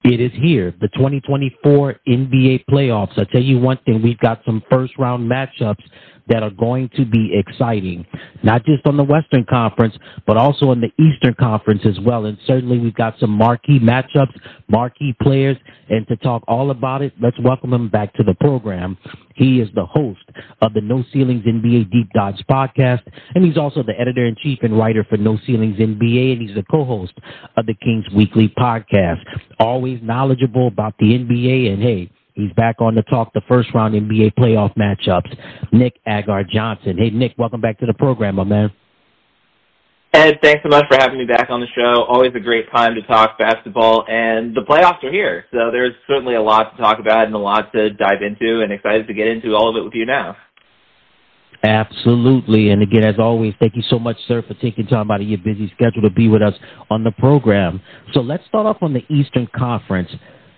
It is here, the 2024 NBA playoffs. I tell you one thing, we've got some first-round matchups that are going to be exciting, not just on the Western Conference, but also in the Eastern Conference as well. And certainly we've got some marquee matchups, marquee players, and to talk all about it, let's welcome him back to the program. He is the host of the No Ceilings NBA Deep Dives podcast, and he's also the editor-in-chief and writer for No Ceilings NBA, and he's the co-host of the Kings Weekly podcast. Always knowledgeable about the NBA, and hey, he's back on to talk the first-round NBA playoff matchups. Nick Agar-Johnson. Hey, Nick, welcome back to the program, my man. Ed, thanks so much for having me back on the show. Always a great time to talk basketball, and the playoffs are here, so there's certainly a lot to talk about and a lot to dive into, and excited to get into all of it with you now. Absolutely, and again, as always, thank you so much, sir, for taking time out of your busy schedule to be with us on the program. So let's start off on the Eastern Conference.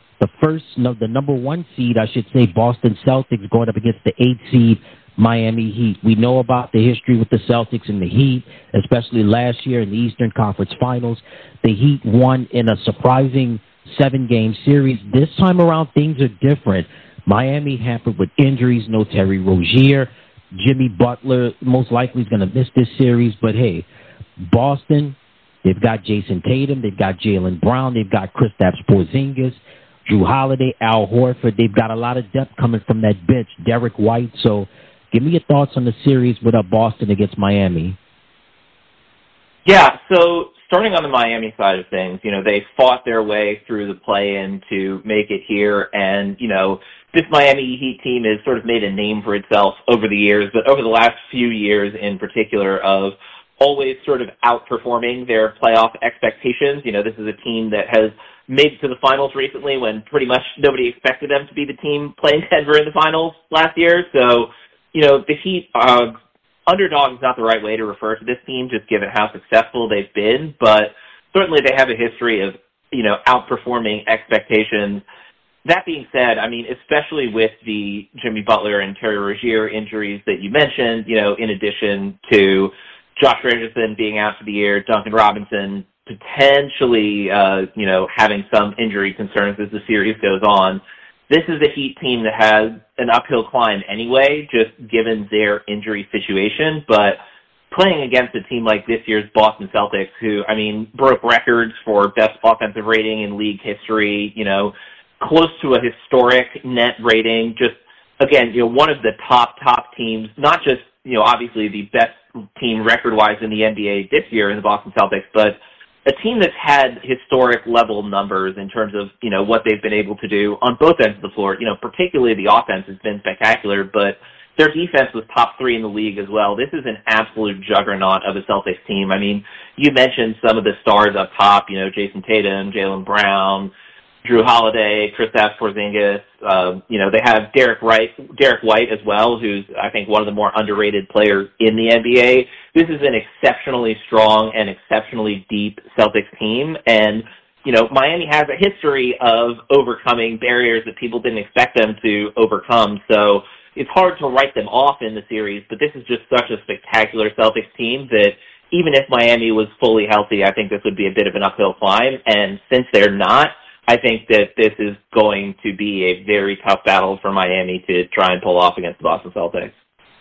The number one seed, I should say, Boston Celtics going up against the 8th seed, Miami Heat. We know about the history with the Celtics and the Heat, especially last year in the Eastern Conference Finals. The Heat won in a surprising 7-game series. This time around, things are different. Miami hampered with injuries, no Terry Rozier. Jimmy Butler most likely is going to miss this series, but hey, Boston, they've got Jason Tatum, they've got Jaylen Brown, they've got Kristaps Porzingis, Drew Holiday, Al Horford. They've got a lot of depth coming from that bench. Derek White. So give me your thoughts on the series with Boston against Miami. Yeah, so starting on the Miami side of things, they fought their way through the play-in to make it here, and, this Miami Heat team has sort of made a name for itself over the years, but over the last few years in particular of always sort of outperforming their playoff expectations. This is a team that has made it to the finals recently when pretty much nobody expected them to be the team playing Denver in the finals last year. So, the Heat, underdog is not the right way to refer to this team, just given how successful they've been, but certainly they have a history of, outperforming expectations. That being said, especially with the Jimmy Butler and Terry Rozier injuries that you mentioned, in addition to Josh Richardson being out for the year, Duncan Robinson potentially, having some injury concerns as the series goes on. This is a Heat team that has an uphill climb anyway, just given their injury situation. But playing against a team like this year's Boston Celtics, who, broke records for best offensive rating in league history, close to a historic net rating, just, again, one of the top teams, not just, obviously the best team record-wise in the NBA this year in the Boston Celtics, but a team that's had historic level numbers in terms of, what they've been able to do on both ends of the floor. Particularly the offense has been spectacular, but their defense was top 3 in the league as well. This is an absolute juggernaut of a Celtics team. You mentioned some of the stars up top, Jason Tatum, Jaylen Brown, Drew Holiday, Kristaps Porzingis. They have Derek White as well, who's, I think, one of the more underrated players in the NBA. This is an exceptionally strong and exceptionally deep Celtics team. And, Miami has a history of overcoming barriers that people didn't expect them to overcome. So it's hard to write them off in the series, but this is just such a spectacular Celtics team that even if Miami was fully healthy, I think this would be a bit of an uphill climb. And since they're not, I think that this is going to be a very tough battle for Miami to try and pull off against the Boston Celtics.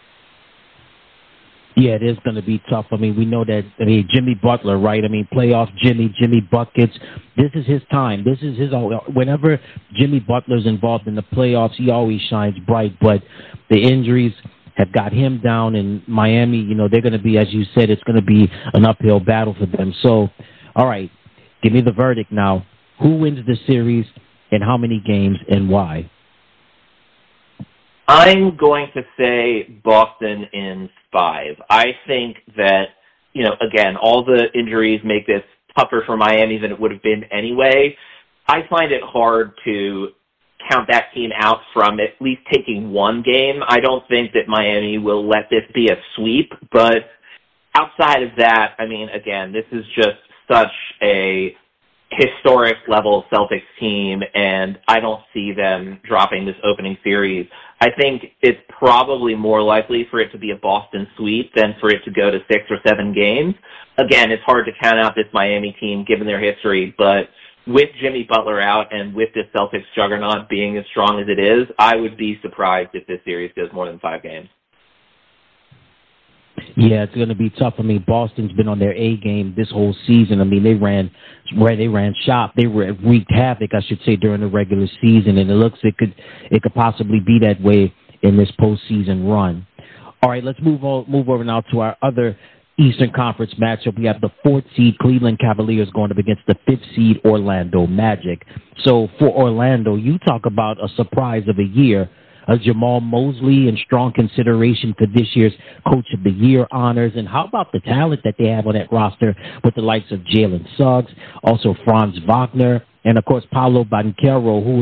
Yeah, it is going to be tough. We know that, Jimmy Butler, right? Playoff Jimmy buckets. This is his time. This is his, whenever Jimmy Butler's involved in the playoffs, he always shines bright, but the injuries have got him down, and Miami, they're going to be, as you said, it's going to be an uphill battle for them. So, all right, give me the verdict now. Who wins the series and how many games and why? I'm going to say Boston in 5. I think that, again, all the injuries make this tougher for Miami than it would have been anyway. I find it hard to count that team out from at least taking one game. I don't think that Miami will let this be a sweep, but outside of that, again, this is just such a historic level Celtics team, and I don't see them dropping this opening series. I think it's probably more likely for it to be a Boston sweep than for it to go to 6 or 7 games. Again, it's hard to count out this Miami team given their history, but with Jimmy Butler out and with this Celtics juggernaut being as strong as it is, I would be surprised if this series goes more than 5 games. Yeah, it's going to be tough. I mean, Boston's been on their A game this whole season. I mean, they ran shop. They wreaked havoc, I should say, during the regular season, and it could possibly be that way in this postseason run. All right, let's move over now to our other Eastern Conference matchup. We have the 4th seed Cleveland Cavaliers going up against the 5th seed Orlando Magic. So for Orlando, you talk about a surprise of a year. Jamal Mosley in strong consideration for this year's Coach of the Year honors. And how about the talent that they have on that roster with the likes of Jalen Suggs, also Franz Wagner, and, of course, Paolo Banchero, who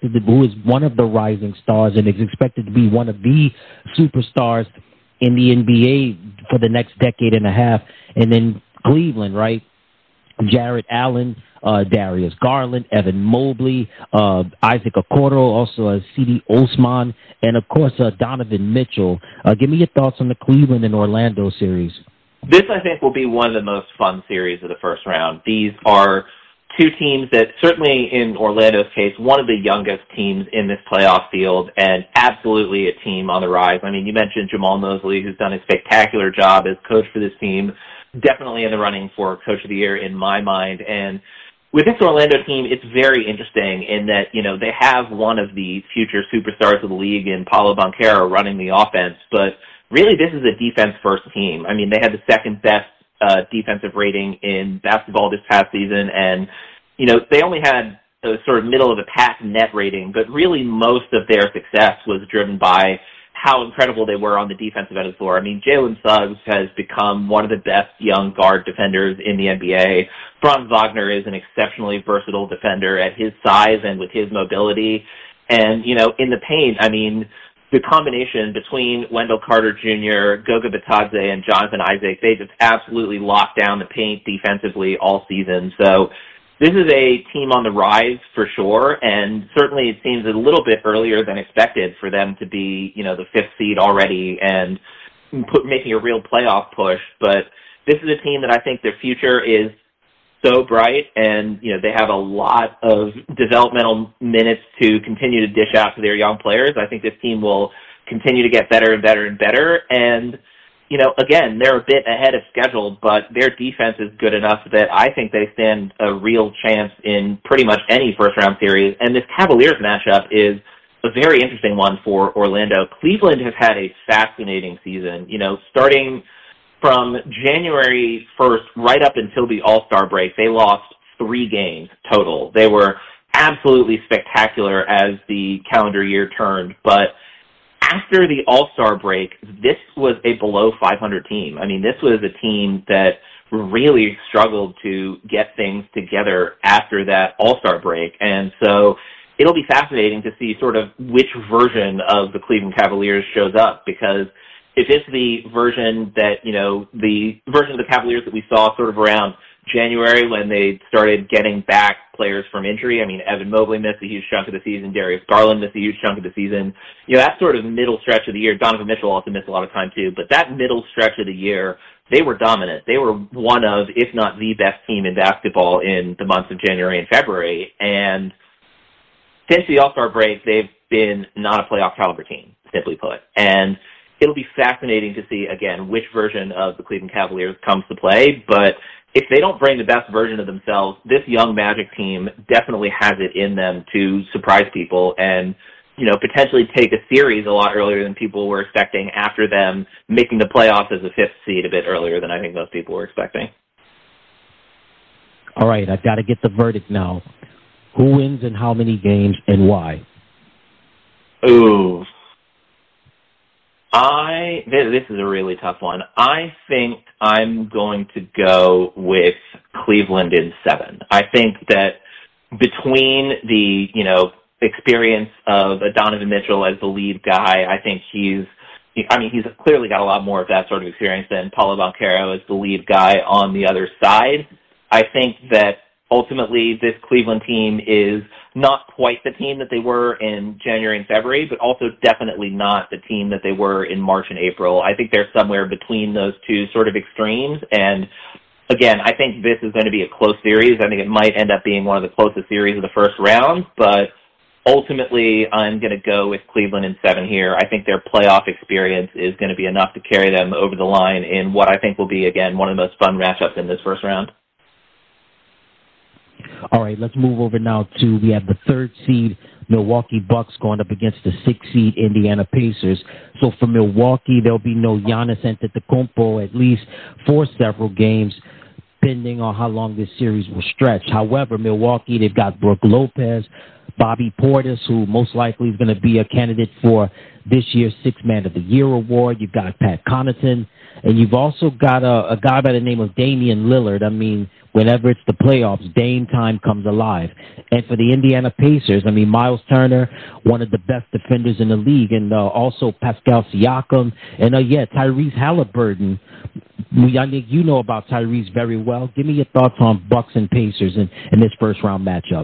is one of the rising stars and is expected to be one of the superstars in the NBA for the next decade and a half. And then Cleveland, right? Jarrett Allen, Darius Garland, Evan Mobley, Isaac Okoro, also C.D. Osman, and, of course, Donovan Mitchell. Give me your thoughts on the Cleveland and Orlando series. This, I think, will be one of the most fun series of the first round. These are two teams that, certainly in Orlando's case, one of the youngest teams in this playoff field, and absolutely a team on the rise. I mean, you mentioned Jamal Mosley, who's done a spectacular job as coach for this team, definitely in the running for Coach of the Year in my mind. And with this Orlando team, it's very interesting in that, they have one of the future superstars of the league in Paolo Banchero running the offense, but really this is a defense-first team. I mean, they had the second-best defensive rating in basketball this past season, and, they only had a sort of middle-of-the-pack net rating, but really most of their success was driven by how incredible they were on the defensive end of the floor. I mean, Jalen Suggs has become one of the best young guard defenders in the NBA. Franz Wagner is an exceptionally versatile defender at his size and with his mobility. And, in the paint, I mean, the combination between Wendell Carter Jr., Goga Bitadze, and Jonathan Isaac, they just absolutely locked down the paint defensively all season. So this is a team on the rise for sure, and certainly it seems a little bit earlier than expected for them to be, the 5th seed already and making a real playoff push. But this is a team that I think their future is so bright, and, they have a lot of developmental minutes to continue to dish out to their young players. I think this team will continue to get better and better and better, and again, they're a bit ahead of schedule, but their defense is good enough that I think they stand a real chance in pretty much any first-round series. And this Cavaliers matchup is a very interesting one for Orlando. Cleveland has had a fascinating season. Starting from January 1st right up until the All-Star break, they lost 3 games total. They were absolutely spectacular as the calendar year turned, but after the All-Star break, this was a below 500 team. I mean, this was a team that really struggled to get things together after that All-Star break. And so it'll be fascinating to see sort of which version of the Cleveland Cavaliers shows up, because if it's the version that, the version of the Cavaliers that we saw sort of around January when they started getting back players from injury. I mean, Evan Mobley missed a huge chunk of the season. Darius Garland missed a huge chunk of the season. That sort of middle stretch of the year, Donovan Mitchell also missed a lot of time too, but that middle stretch of the year, they were dominant. They were one of, if not the best team in basketball in the months of January and February. And since the All-Star break, they've been not a playoff caliber team, simply put. And it'll be fascinating to see, again, which version of the Cleveland Cavaliers comes to play, but if they don't bring the best version of themselves, this young Magic team definitely has it in them to surprise people and, potentially take a series a lot earlier than people were expecting after them making the playoffs as a 5th seed a bit earlier than I think most people were expecting. All right, I've got to get the verdict now. Who wins and how many games and why? Ooh. This is a really tough one. I think I'm going to go with Cleveland in 7. I think that between the, experience of Donovan Mitchell as the lead guy, I think he's clearly got a lot more of that sort of experience than Paolo Banchero as the lead guy on the other side. I think that ultimately this Cleveland team is not quite the team that they were in January and February, but also definitely not the team that they were in March and April. I think they're somewhere between those two sort of extremes, and again, I think this is going to be a close series. I think it might end up being one of the closest series of the first round, but ultimately I'm going to go with Cleveland in 7 here. I think their playoff experience is going to be enough to carry them over the line in what I think will be, again, one of the most fun matchups in this first round. All right, let's move over now to, we have the 3rd seed Milwaukee Bucks going up against the 6th seed Indiana Pacers. So for Milwaukee, there'll be no Giannis Antetokounmpo at least for several games, depending on how long this series will stretch. However, Milwaukee, they've got Brook Lopez, Bobby Portis, who most likely is going to be a candidate for this year's Sixth Man of the Year award. You've got Pat Connaughton, and you've also got a guy by the name of Damian Lillard. I mean, whenever it's the playoffs, Dame time comes alive. And for the Indiana Pacers, I mean, Miles Turner, one of the best defenders in the league, and also Pascal Siakam, and Tyrese Halliburton. I think you know about Tyrese very well. Give me your thoughts on Bucks and Pacers in this first-round matchup.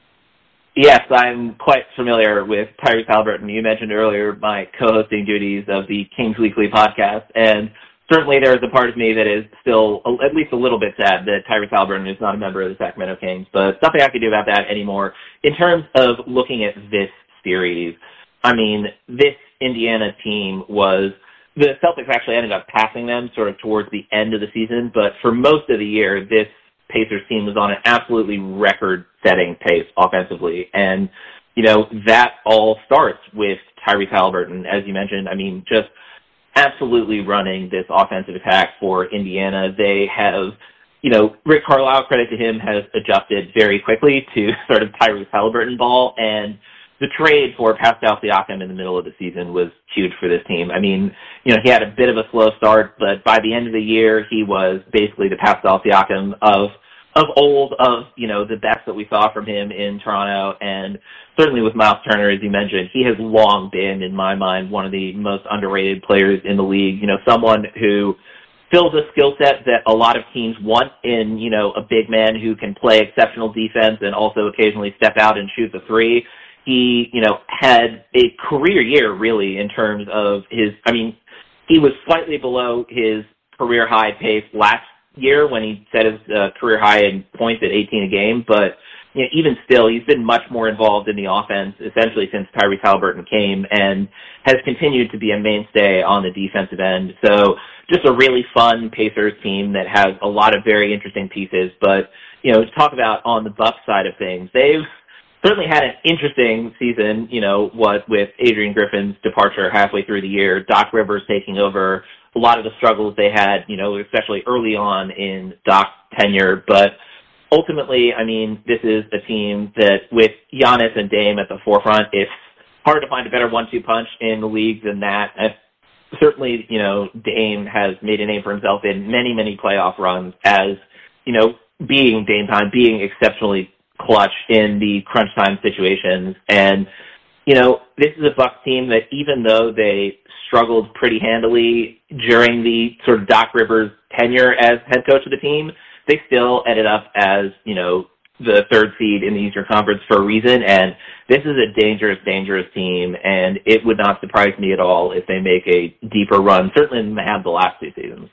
Yes, I'm quite familiar with Tyrese Halliburton. You mentioned earlier my co-hosting duties of the Kings Weekly podcast, and certainly there is a part of me that is still at least a little bit sad that Tyrese Halliburton is not a member of the Sacramento Kings, but nothing I can do about that anymore. In terms of looking at this series, I mean, this Indiana team was, the Celtics actually ended up passing them sort of towards the end of the season, but for most of the year, this Pacers team was on an absolutely record-setting pace offensively. And, you know, that all starts with Tyrese Halliburton, as you mentioned. I mean, just absolutely running this offensive attack for Indiana. They have, you know, Rick Carlisle, credit to him, has adjusted very quickly to sort of Tyrese Halliburton ball, and the trade for Pascal Siakam in the middle of the season was huge for this team. I mean, you know, he had a bit of a slow start, but by the end of the year, he was basically the Pascal Siakam of old, of, you know, the best that we saw from him in Toronto. And certainly with Miles Turner, as you mentioned, he has long been, in my mind, one of the most underrated players in the league. You know, someone who fills a skill set that a lot of teams want in, you know, a big man who can play exceptional defense and also occasionally step out and shoot the three. He, you know, had a career year, really, in terms of his, I mean, he was slightly below his career high pace last year when he set his career high in points at 18 a game, but you know, even still, he's been much more involved in the offense, essentially since Tyrese Halliburton came, and has continued to be a mainstay on the defensive end. So just a really fun Pacers team that has a lot of very interesting pieces. But, you know, to talk about on the Bucks side of things, they've certainly had an interesting season, you know, what with Adrian Griffin's departure halfway through the year, Doc Rivers taking over, a lot of the struggles they had, you know, especially early on in Doc's tenure. But ultimately, I mean, this is a team that with Giannis and Dame at the forefront, it's hard to find a better 1-2 punch in the league than that. And certainly, you know, Dame has made a name for himself in many, many playoff runs as, you know, being Dame time, being exceptionally clutch in the crunch time situations. And, you know, this is a Bucks team that even though they struggled pretty handily during the sort of Doc Rivers tenure as head coach of the team, they still ended up as, you know, the 3rd seed in the Eastern Conference for a reason. And this is a dangerous, dangerous team. And it would not surprise me at all if they make a deeper run, certainly than they have the last 2 seasons.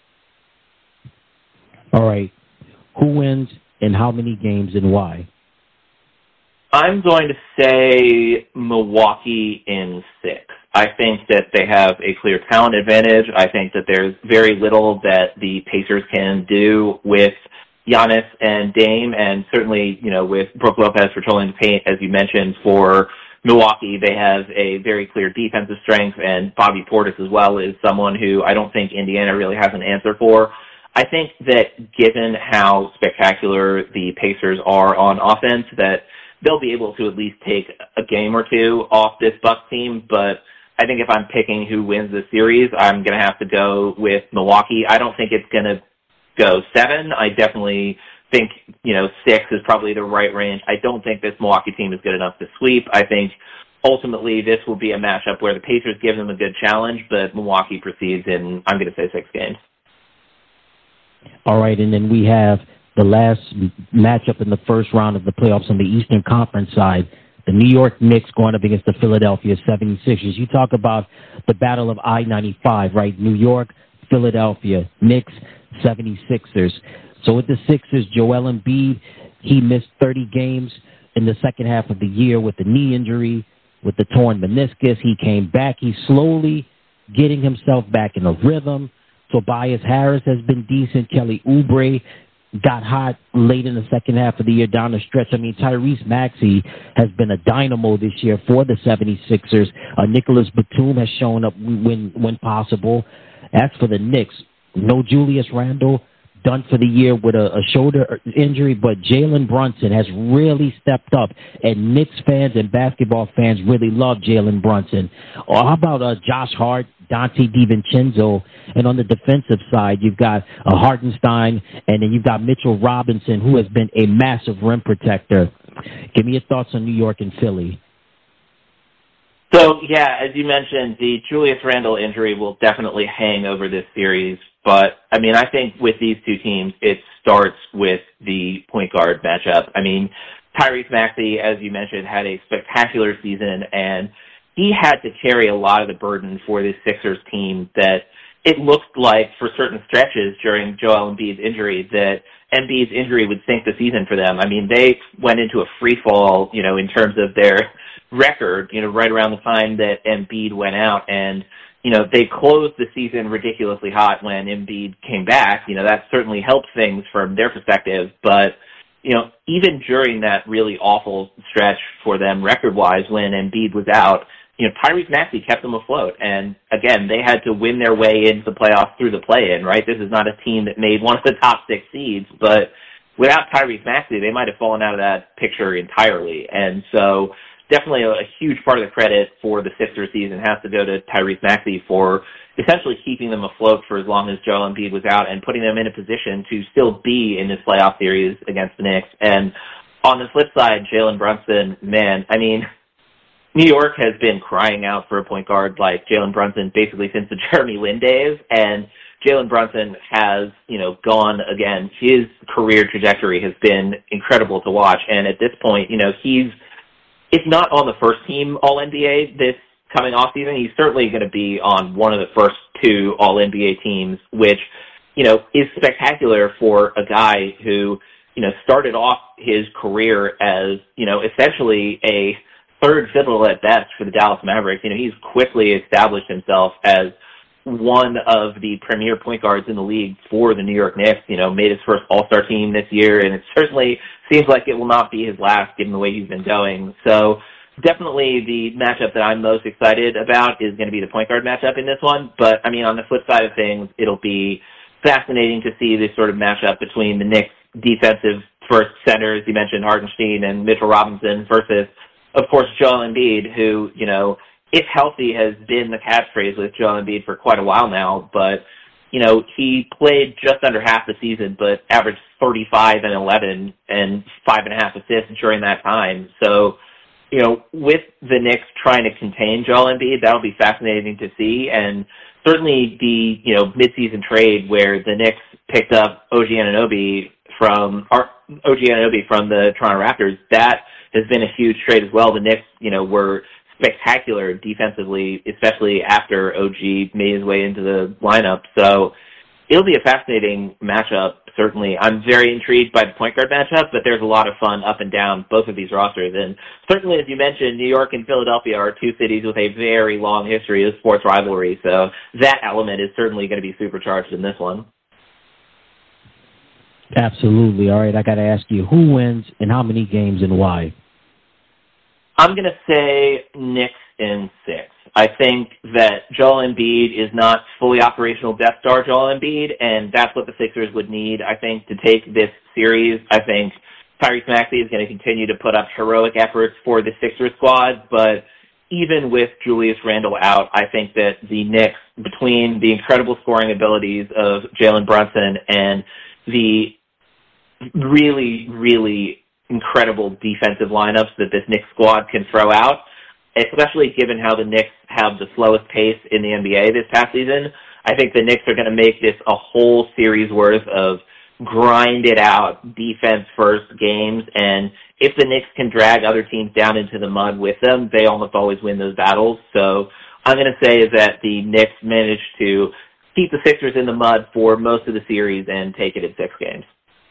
All right. Who wins in how many games and why? I'm going to say Milwaukee in 6. I think that they have a clear talent advantage. I think that there's very little that the Pacers can do with Giannis and Dame, and certainly, you know, with Brook Lopez patrolling the paint, as you mentioned, for Milwaukee, they have a very clear defensive strength, and Bobby Portis as well is someone who I don't think Indiana really has an answer for. I think that given how spectacular the Pacers are on offense, that they'll be able to at least take a game or two off this Bucks team. But I think if I'm picking who wins the series, I'm going to have to go with Milwaukee. I don't think it's going to go 7. I definitely think, you know, 6 is probably the right range. I don't think this Milwaukee team is good enough to sweep. I think ultimately this will be a matchup where the Pacers give them a good challenge, but Milwaukee proceeds in, I'm going to say, 6 games. All right, and then we have the last matchup in the first round of the playoffs on the Eastern Conference side, the New York Knicks going up against the Philadelphia 76ers. You talk about the battle of I-95, right? New York, Philadelphia, Knicks, 76ers. So with the Sixers, Joel Embiid, he missed 30 games in the second half of the year with the knee injury, with the torn meniscus. He came back. He's slowly getting himself back in a rhythm. Tobias Harris has been decent. Kelly Oubre got hot late in the second half of the year down the stretch. I mean, Tyrese Maxey has been a dynamo this year for the 76ers. Nicholas Batum has shown up when possible. As for the Knicks, no Julius Randle, done for the year with a shoulder injury, but Jalen Brunson has really stepped up, and Knicks fans and basketball fans really love Jalen Brunson. Or how about Josh Hart, Dante DiVincenzo, and on the defensive side, you've got Hartenstein, and then you've got Mitchell Robinson, who has been a massive rim protector. Give me your thoughts on New York and Philly. So, yeah, as you mentioned, the Julius Randle injury will definitely hang over this series. But, I mean, I think with these two teams, it starts with the point guard matchup. I mean, Tyrese Maxey, as you mentioned, had a spectacular season, and he had to carry a lot of the burden for this Sixers team that it looked like for certain stretches during Joel Embiid's injury that Embiid's injury would sink the season for them. I mean, they went into a free fall, in terms of their record, right around the time that Embiid went out, and they closed the season ridiculously hot when Embiid came back. That certainly helped things from their perspective. But, even during that really awful stretch for them record-wise when Embiid was out, Tyrese Maxey kept them afloat. And, again, they had to win their way into the playoffs through the play-in, right? This is not a team that made one of the top 6 seeds. But without Tyrese Maxey, they might have fallen out of that picture entirely. And so definitely a huge part of the credit for the Sixers season has to go to Tyrese Maxey for essentially keeping them afloat for as long as Joel Embiid was out and putting them in a position to still be in this playoff series against the Knicks. And on the flip side, Jalen Brunson, man, I mean, New York has been crying out for a point guard like Jalen Brunson basically since the Jeremy Lin days, and Jalen Brunson has, gone again. His career trajectory has been incredible to watch, and at this point, he's, if not on the first team All-NBA this coming off season, he's certainly going to be on one of the first 2 All-NBA teams, which, is spectacular for a guy who, started off his career as, essentially a third fiddle at best for the Dallas Mavericks. He's quickly established himself as one of the premier point guards in the league for the New York Knicks, made his first All-Star team this year, and it certainly seems like it will not be his last given the way he's been going. So definitely the matchup that I'm most excited about is going to be the point guard matchup in this one. But, I mean, on the flip side of things, it'll be fascinating to see this sort of matchup between the Knicks defensive first centers, you mentioned Hartenstein and Mitchell Robinson, versus, of course, Joel Embiid, who, if healthy, has been the catchphrase with Joel Embiid for quite a while now. But, he played just under half the season, but averaged 35 and 11 and 5.5 assists during that time. So, with the Knicks trying to contain Joel Embiid, that'll be fascinating to see. And certainly the, midseason trade where the Knicks picked up OG Anunoby from the Toronto Raptors, that has been a huge trade as well. The Knicks, were spectacular defensively, especially after OG made his way into the lineup. So it'll be a fascinating matchup, certainly. I'm very intrigued by the point guard matchup, but there's a lot of fun up and down both of these rosters. And certainly, as you mentioned, New York and Philadelphia are 2 cities with a very long history of sports rivalry. So that element is certainly going to be supercharged in this one. Absolutely. All right, I got to ask you, who wins and how many games and why? I'm going to say Knicks in 6. I think that Joel Embiid is not fully operational Death Star Joel Embiid, and that's what the Sixers would need, I think, to take this series. I think Tyrese Maxey is going to continue to put up heroic efforts for the Sixers squad, but even with Julius Randle out, I think that the Knicks, between the incredible scoring abilities of Jalen Brunson and the really, really incredible defensive lineups that this Knicks squad can throw out, especially given how the Knicks have the slowest pace in the NBA this past season. I think the Knicks are going to make this a whole series worth of grind-it-out, defense-first games, and if the Knicks can drag other teams down into the mud with them, they almost always win those battles. So I'm going to say is that the Knicks managed to keep the Sixers in the mud for most of the series and take it in 6 games.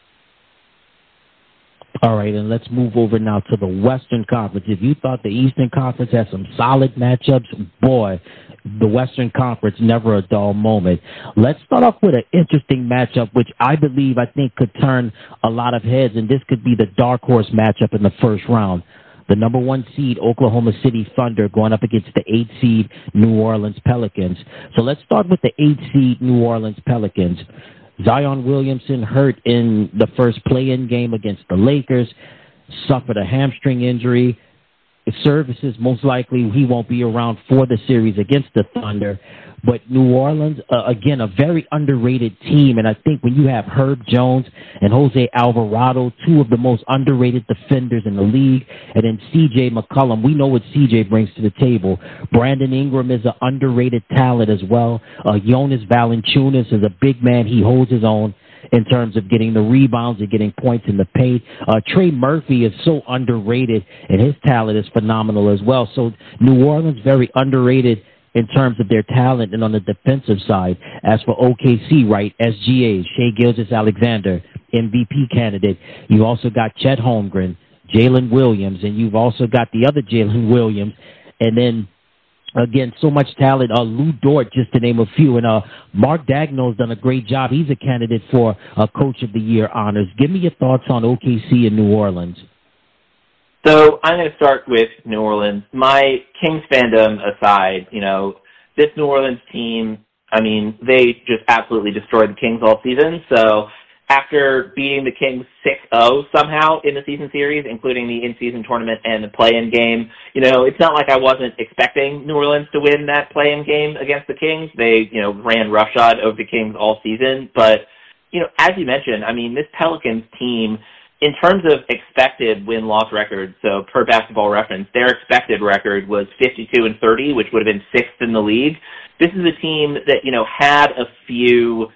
All right, and let's move over now to the Western Conference. If you thought the Eastern Conference had some solid matchups, boy, the Western Conference, never a dull moment. Let's start off with an interesting matchup, which I think could turn a lot of heads, and this could be the dark horse matchup in the first round. The number 1 seed, Oklahoma City Thunder, going up against the 8 seed, New Orleans Pelicans. So let's start with the 8 seed, New Orleans Pelicans. Zion Williamson hurt in the first play-in game against the Lakers, suffered a hamstring injury. His services, most likely he won't be around for the series against the Thunder. But New Orleans, again, a very underrated team. And I think when you have Herb Jones and Jose Alvarado, 2 of the most underrated defenders in the league, and then C.J. McCollum, we know what C.J. brings to the table. Brandon Ingram is an underrated talent as well. Jonas Valanciunas is a big man. He holds his own in terms of getting the rebounds and getting points in the paint. Trey Murphy is so underrated, and his talent is phenomenal as well. So New Orleans, very underrated in terms of their talent and on the defensive side. As for OKC, right, SGA, Shai Gilgeous-Alexander, MVP candidate. You also got Chet Holmgren, Jalen Williams, and you've also got the other Jalen Williams. And then, again, so much talent. Lou Dort, just to name a few. And Mark Daigneault's done a great job. He's a candidate for Coach of the Year honors. Give me your thoughts on OKC and New Orleans. So I'm going to start with New Orleans. My Kings fandom aside, this New Orleans team, they just absolutely destroyed the Kings all season. So after beating the Kings 6-0 somehow in the season series, including the in-season tournament and the play-in game, it's not like I wasn't expecting New Orleans to win that play-in game against the Kings. They, ran roughshod over the Kings all season. But, as you mentioned, this Pelicans team, in terms of expected win-loss record, so per Basketball Reference, their expected record was 52-30, which would have been 6th in the league. This is a team that, had a few,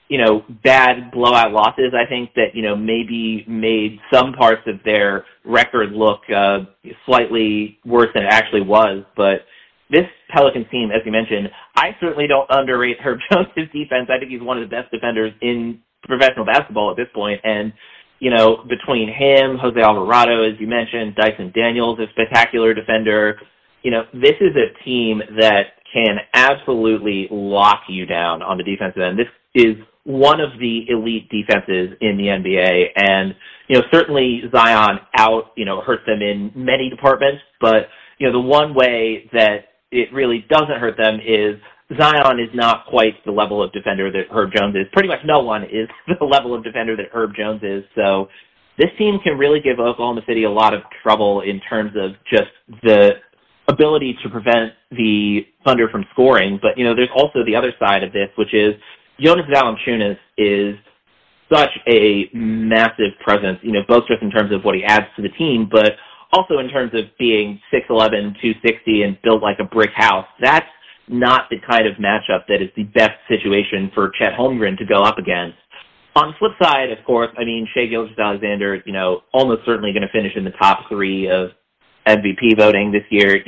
bad blowout losses, I think, that, maybe made some parts of their record look slightly worse than it actually was. But this Pelicans team, as you mentioned, I certainly don't underrate Herb Jones' defense. I think he's one of the best defenders in professional basketball at this point. And between him, Jose Alvarado, as you mentioned, Dyson Daniels, a spectacular defender, this is a team that can absolutely lock you down on the defensive end. This is one of the elite defenses in the NBA, and, certainly Zion out, hurts them in many departments, but, the one way that it really doesn't hurt them is Zion is not quite the level of defender that Herb Jones is. Pretty much no one is the level of defender that Herb Jones is. So this team can really give Oklahoma City a lot of trouble in terms of just the ability to prevent the Thunder from scoring. But, there's also the other side of this, which is Jonas Valanciunas is such a massive presence, both just in terms of what he adds to the team, but also in terms of being 6'11", 260, and built like a brick house. That's not the kind of matchup that is the best situation for Chet Holmgren to go up against. On the flip side, of course, Shai Gilgeous-Alexander, almost certainly going to finish in the top 3 of MVP voting this year.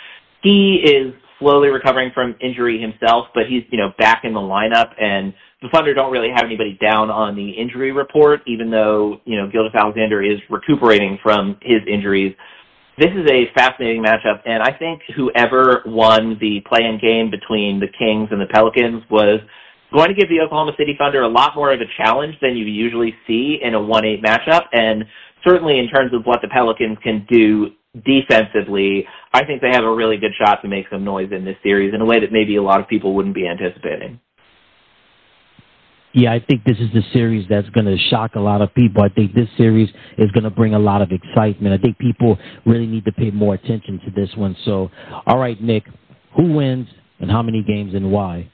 He is slowly recovering from injury himself, but he's, back in the lineup, and the Thunder don't really have anybody down on the injury report, even though, Gilgeous-Alexander is recuperating from his injuries. This is a fascinating matchup, and I think whoever won the play-in game between the Kings and the Pelicans was going to give the Oklahoma City Thunder a lot more of a challenge than you usually see in a 1-8 matchup, and certainly in terms of what the Pelicans can do defensively, I think they have a really good shot to make some noise in this series in a way that maybe a lot of people wouldn't be anticipating. Yeah, I think this is the series that's going to shock a lot of people. I think this series is going to bring a lot of excitement. I think people really need to pay more attention to this one. So, all right, Nick, who wins and how many games and why?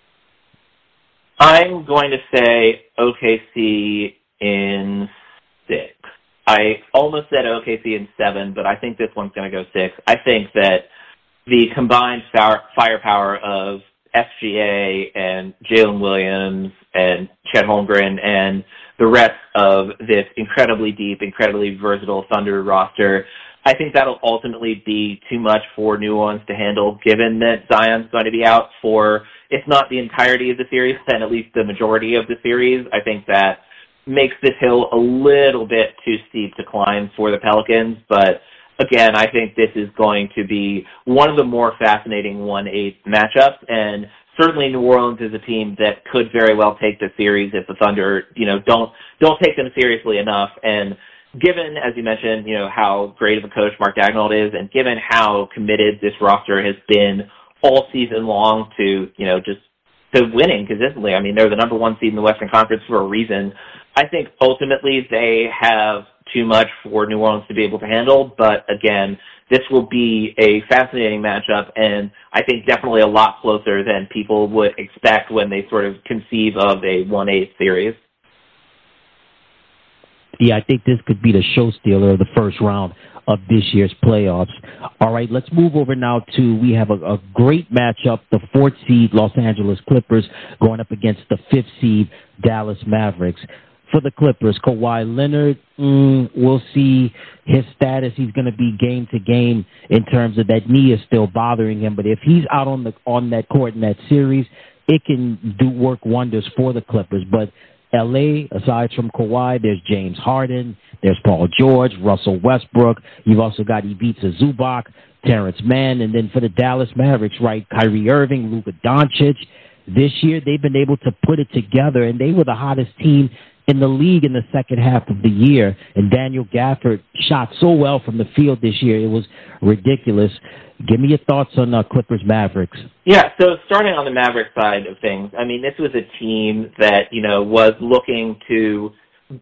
I'm going to say OKC in 6. I almost said OKC in 7, but I think this one's going to go 6. I think that the combined firepower of SGA and Jalen Williams and Chet Holmgren and the rest of this incredibly deep, incredibly versatile Thunder roster, I think that'll ultimately be too much for New Orleans to handle, given that Zion's going to be out for if not the entirety of the series, then at least the majority of the series. I think that makes this hill a little bit too steep to climb for the Pelicans, but again, I think this is going to be one of the more fascinating 1-8 matchups, and certainly New Orleans is a team that could very well take the series if the Thunder, don't take them seriously enough. And given, as you mentioned, how great of a coach Mark Daigneault is, and given how committed this roster has been all season long to, just to winning consistently. I mean, they're the number one seed in the Western Conference for a reason. I think ultimately they have too much for New Orleans to be able to handle, but again, this will be a fascinating matchup, and I think definitely a lot closer than people would expect when they sort of conceive of a 1-8 series. Yeah, I think this could be the show stealer of the first round of this year's playoffs. All right, let's move over now to, we have a great matchup, the 4th seed Los Angeles Clippers going up against the 5th seed Dallas Mavericks. For the Clippers, Kawhi Leonard, we'll see his status. He's going to be game to game in terms of that knee is still bothering him. But if he's out on that court in that series, it can do work wonders for the Clippers. But L.A., aside from Kawhi, there's James Harden, there's Paul George, Russell Westbrook. You've also got Ivica Zubac, Terrence Mann, and then for the Dallas Mavericks, right, Kyrie Irving, Luka Doncic. This year, they've been able to put it together, and they were the hottest team in the league in the second half of the year. And Daniel Gafford shot so well from the field this year, it was ridiculous. Give me your thoughts on Clippers Mavericks. Yeah, so starting on the Mavericks side of things, I mean, this was a team that, was looking to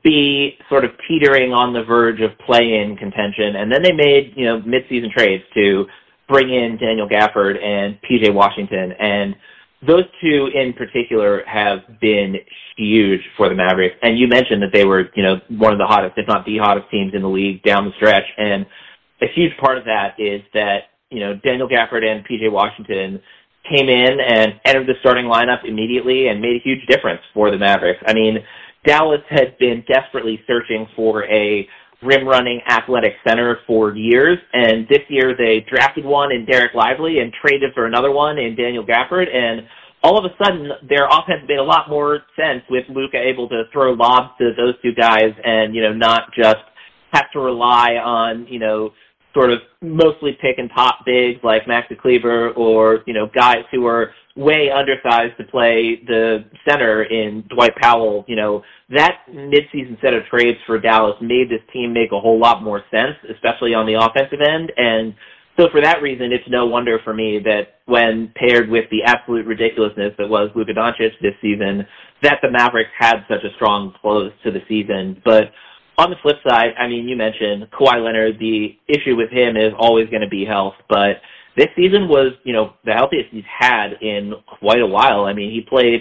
be sort of teetering on the verge of play-in contention, and then they made, mid-season trades to bring in Daniel Gafford and P.J. Washington, and those two in particular have been huge for the Mavericks. And you mentioned that they were, one of the hottest, if not the hottest teams in the league down the stretch. And a huge part of that is that, Daniel Gafford and P.J. Washington came in and entered the starting lineup immediately and made a huge difference for the Mavericks. I mean, Dallas had been desperately searching for a rim-running athletic center for years, and this year they drafted one in Derek Lively and traded for another one in Daniel Gafford, and all of a sudden their offense made a lot more sense with Luka able to throw lobs to those two guys and, not just have to rely on, sort of mostly pick and pop bigs like Maxi Kleber or, guys who are way undersized to play the center in Dwight Powell. That midseason set of trades for Dallas made this team make a whole lot more sense, especially on the offensive end. And so for that reason, it's no wonder for me that when paired with the absolute ridiculousness that was Luka Doncic this season, that the Mavericks had such a strong close to the season. But on the flip side, I mean, you mentioned Kawhi Leonard. The issue with him is always going to be health, but this season was, the healthiest he's had in quite a while. I mean, he played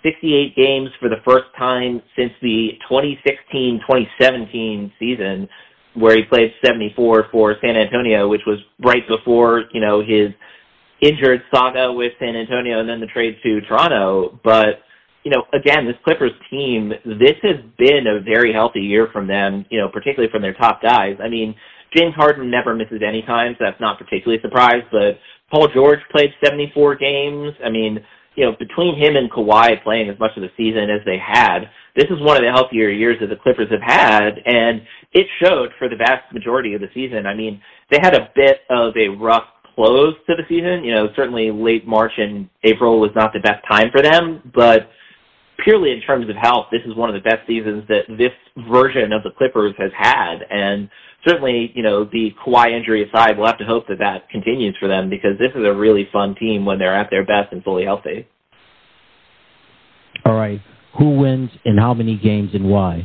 68 games for the first time since the 2016-2017 season, where he played 74 for San Antonio, which was right before, his injured saga with San Antonio and then the trade to Toronto. But, again, this Clippers team, this has been a very healthy year from them, particularly from their top guys. I mean, James Harden never misses any time, so that's not particularly a surprise, but Paul George played 74 games. I mean, between him and Kawhi playing as much of the season as they had, this is one of the healthier years that the Clippers have had, and it showed for the vast majority of the season. I mean, they had a bit of a rough close to the season. Certainly late March and April was not the best time for them, but purely in terms of health, this is one of the best seasons that this version of the Clippers has had, and certainly, the Kawhi injury aside, we'll have to hope that that continues for them because this is a really fun team when they're at their best and fully healthy. All right. Who wins in how many games and why?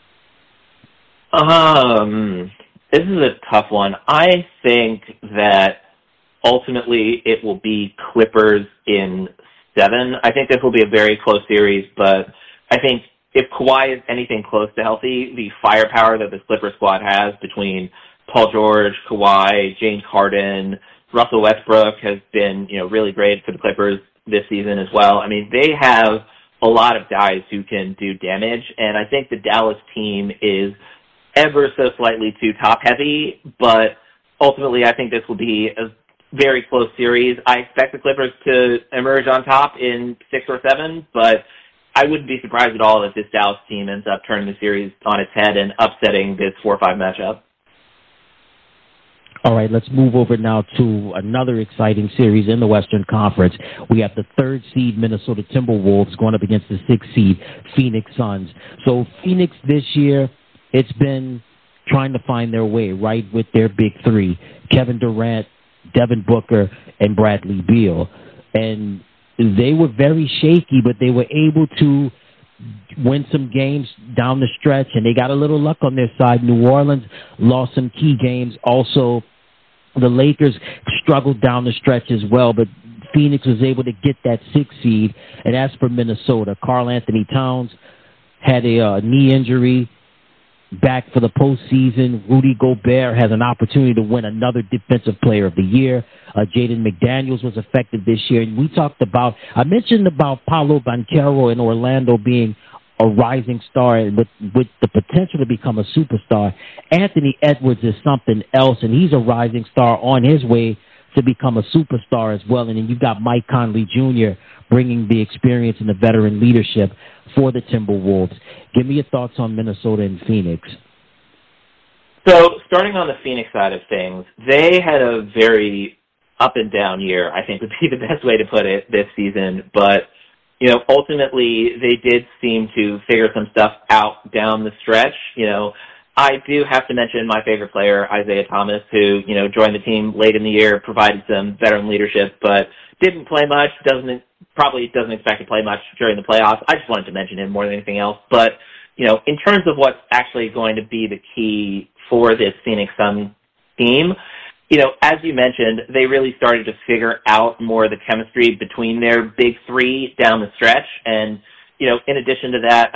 This is a tough one. I think that ultimately it will be Clippers in 7. I think this will be a very close series, but I think if Kawhi is anything close to healthy, the firepower that this Clipper squad has between Paul George, Kawhi, James Harden, Russell Westbrook has been, really great for the Clippers this season as well. I mean, they have a lot of guys who can do damage, and I think the Dallas team is ever so slightly too top-heavy, but ultimately I think this will be a very close series. I expect the Clippers to emerge on top in 6 or 7, but I wouldn't be surprised at all if this Dallas team ends up turning the series on its head and upsetting this 4-5 matchup. All right, let's move over now to another exciting series in the Western Conference. We have the 3rd seed Minnesota Timberwolves going up against the 6th seed Phoenix Suns. So Phoenix this year, it's been trying to find their way, right, with their big 3, Kevin Durant, Devin Booker, and Bradley Beal. And they were very shaky, but they were able to win some games down the stretch, and they got a little luck on their side. New Orleans lost some key games. Also, the Lakers struggled down the stretch as well, but Phoenix was able to get that 6th seed. And as for Minnesota, Karl Anthony Towns had a knee injury, back for the postseason. Rudy Gobert has an opportunity to win another Defensive Player of the Year. Jaden McDaniels was affected this year. And I mentioned about Paolo Banchero in Orlando being a rising star and with the potential to become a superstar. Anthony Edwards is something else, and he's a rising star on his way to become a superstar as well. And then you've got Mike Conley Jr. bringing the experience and the veteran leadership for the Timberwolves. Give me your thoughts on Minnesota and Phoenix. So starting on the Phoenix side of things, they had a very up and down year, I think would be the best way to put it this season. But, ultimately they did seem to figure some stuff out down the stretch. I do have to mention my favorite player, Isaiah Thomas, who, joined the team late in the year, provided some veteran leadership, but didn't play much, probably doesn't expect to play much during the playoffs. I just wanted to mention him more than anything else. But, in terms of what's actually going to be the key for this Phoenix Suns team, as you mentioned, they really started to figure out more of the chemistry between their big 3 down the stretch. And, in addition to that,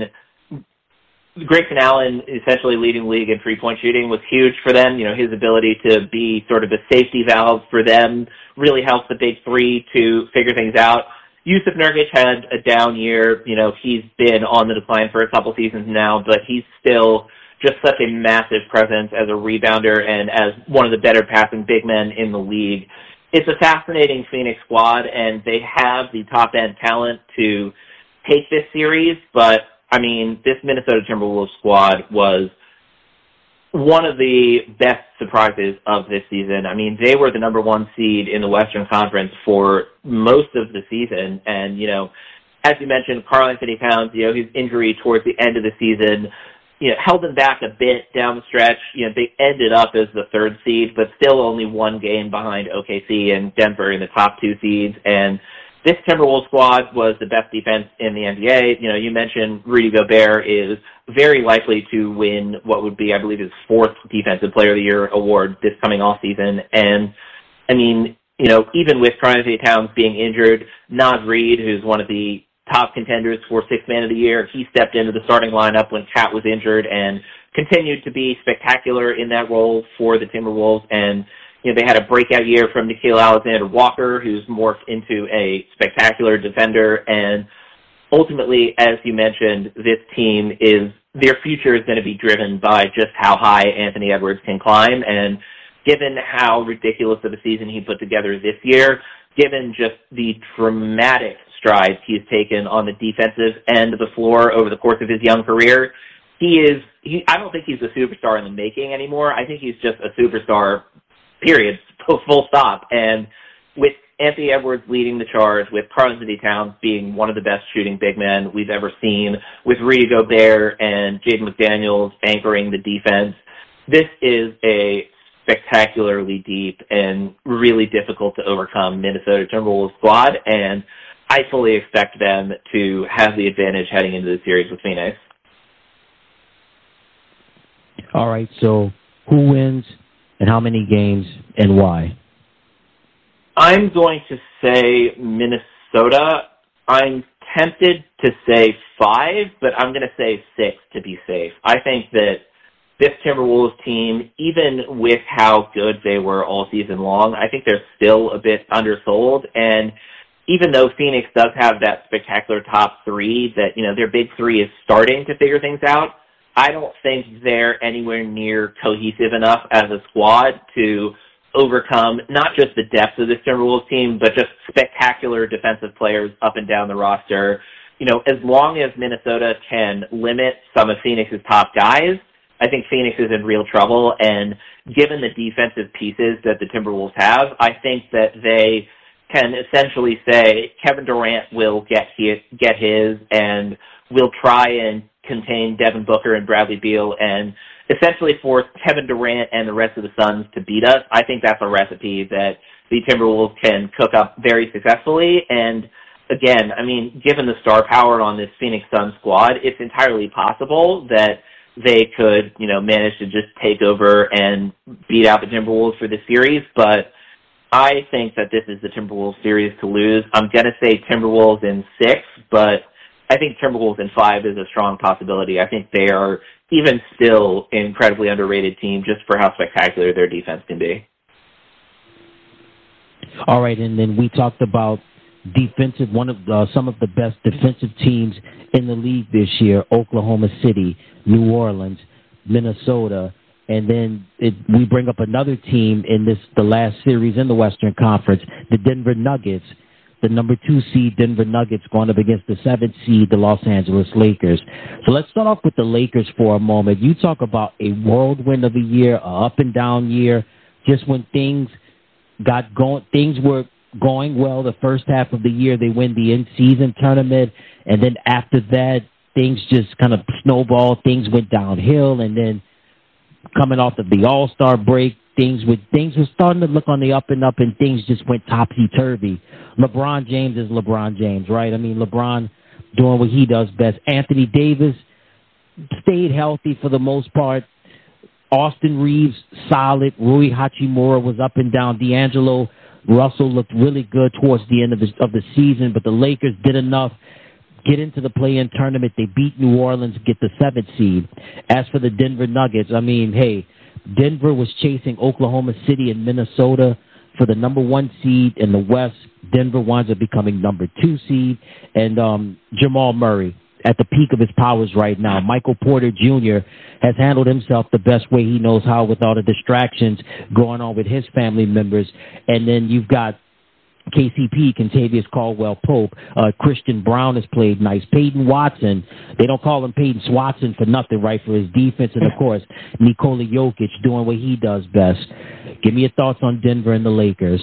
Grayson Allen essentially leading the league in three-point shooting was huge for them. His ability to be sort of a safety valve for them really helps the big 3 to figure things out. Yusuf Nurkic had a down year. He's been on the decline for a couple seasons now, but he's still just such a massive presence as a rebounder and as one of the better passing big men in the league. It's a fascinating Phoenix squad, and they have the top-end talent to take this series, but this Minnesota Timberwolves squad was one of the best surprises of this season. They were the number 1 seed in the Western Conference for most of the season. And, as you mentioned, Karl Anthony Towns, his injury towards the end of the season, held them back a bit down the stretch. They ended up as the 3rd seed, but still only 1 game behind OKC and Denver in the top 2 seeds. And this Timberwolves squad was the best defense in the NBA. You mentioned Rudy Gobert is very likely to win what would be, I believe, his 4th Defensive Player of the Year award this coming off season. And, even with Karl Anthony Towns being injured, Naz Reid, who's one of the top contenders for 6th Man of the Year, he stepped into the starting lineup when Cat was injured and continued to be spectacular in that role for the Timberwolves. And they had a breakout year from Nickeil Alexander-Walker, who's morphed into a spectacular defender. And ultimately, as you mentioned, this team their future is going to be driven by just how high Anthony Edwards can climb. And given how ridiculous of a season he put together this year, given just the dramatic strides he's taken on the defensive end of the floor over the course of his young career, I don't think he's a superstar in the making anymore. I think he's just a superstar, period, full stop. And with Anthony Edwards leading the charge, with Karl Anthony Towns being one of the best shooting big men we've ever seen, with Rudy Gobert and Jaden McDaniels anchoring the defense, this is a spectacularly deep and really difficult to overcome Minnesota Timberwolves squad, and I fully expect them to have the advantage heading into the series with Phoenix. All right, so who wins and how many games and why? I'm going to say Minnesota. I'm tempted to say 5, but I'm going to say 6 to be safe. I think that this Timberwolves team, even with how good they were all season long, I think they're still a bit undersold. And even though Phoenix does have that spectacular top 3, that, their big 3 is starting to figure things out, I don't think they're anywhere near cohesive enough as a squad to overcome not just the depth of this Timberwolves team, but just spectacular defensive players up and down the roster. As long as Minnesota can limit some of Phoenix's top guys, I think Phoenix is in real trouble. And given the defensive pieces that the Timberwolves have, I think that they can essentially say Kevin Durant will get his, and will try and contain Devin Booker and Bradley Beal and essentially force Kevin Durant and the rest of the Suns to beat us. I think that's a recipe that the Timberwolves can cook up very successfully. And again, I mean, given the star power on this Phoenix Suns squad, it's entirely possible that they could, manage to just take over and beat out the Timberwolves for this series. But I think that this is the Timberwolves series to lose. I'm going to say Timberwolves in 6, but I think Timberwolves in 5 is a strong possibility. I think they are even still an incredibly underrated team just for how spectacular their defense can be. All right, and then we talked about some of the best defensive teams in the league this year: Oklahoma City, New Orleans, Minnesota, and then we bring up another team in the last series in the Western Conference, the Denver Nuggets. The number 2 seed Denver Nuggets going up against the 7th seed, the Los Angeles Lakers. So let's start off with the Lakers for a moment. You talk about a whirlwind of a year, a up and down year. Just when things were going well the first half of the year, they win the in-season tournament, and then after that, things just kind of snowballed. Things went downhill, and then coming off of the All-Star break, things were starting to look on the up and up, and things just went topsy-turvy. LeBron James is LeBron James, right? I mean, LeBron doing what he does best. Anthony Davis stayed healthy for the most part. Austin Reeves, solid. Rui Hachimura was up and down. D'Angelo Russell looked really good towards the end of the season, but the Lakers did enough. Get into the play-in tournament. They beat New Orleans, get the 7th seed. As for the Denver Nuggets, I mean, hey, Denver was chasing Oklahoma City and Minnesota for the number 1 seed in the West. Denver winds up becoming number 2 seed. And Jamal Murray, at the peak of his powers right now. Michael Porter Jr. has handled himself the best way he knows how with all the distractions going on with his family members. And then you've got KCP, Kentavious Caldwell-Pope. Christian Brown has played nice. Peyton Watson, they don't call him Peyton Swatson for nothing, right, for his defense. And, of course, Nikola Jokic doing what he does best. Give me your thoughts on Denver and the Lakers.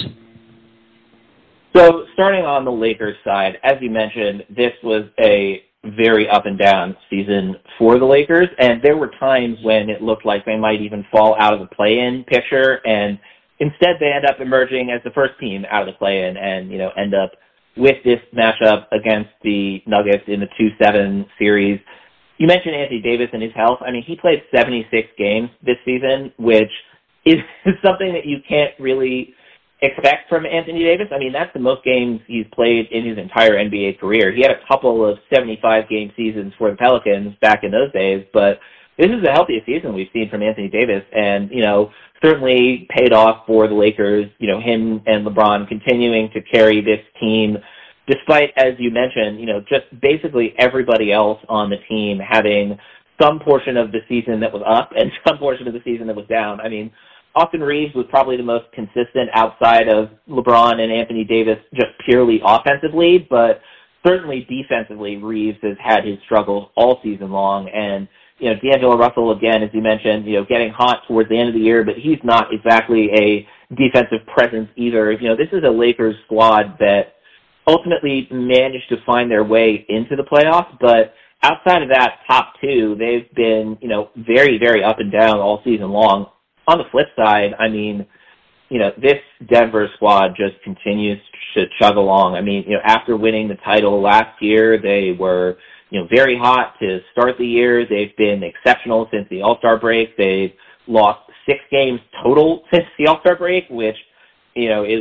So starting on the Lakers side, as you mentioned, this was a very up and down season for the Lakers, and there were times when it looked like they might even fall out of the play-in picture, and instead they end up emerging as the first team out of the play-in and, end up with this matchup against the Nuggets in the 2-7 series. You mentioned Anthony Davis and his health. I mean, he played 76 games this season, which is something that you can't really expect from Anthony Davis. I mean, that's the most games he's played in his entire NBA career. He had a couple of 75-game seasons for the Pelicans back in those days, but this is the healthiest season we've seen from Anthony Davis, and, certainly paid off for the Lakers, him and LeBron continuing to carry this team, despite, as you mentioned, just basically everybody else on the team having some portion of the season that was up and some portion of the season that was down. I mean, Austin Reeves was probably the most consistent outside of LeBron and Anthony Davis just purely offensively, but certainly defensively, Reeves has had his struggles all season long. And, D'Angelo Russell, again, as you mentioned, getting hot towards the end of the year, but he's not exactly a defensive presence either. This is a Lakers squad that ultimately managed to find their way into the playoffs, but outside of that top 2, they've been, very, very up and down all season long. On the flip side, I mean, this Denver squad just continues to chug along. I mean, after winning the title last year, they were, very hot to start the year. They've been exceptional since the All-Star break. They've lost 6 games total since the All-Star break, which, is,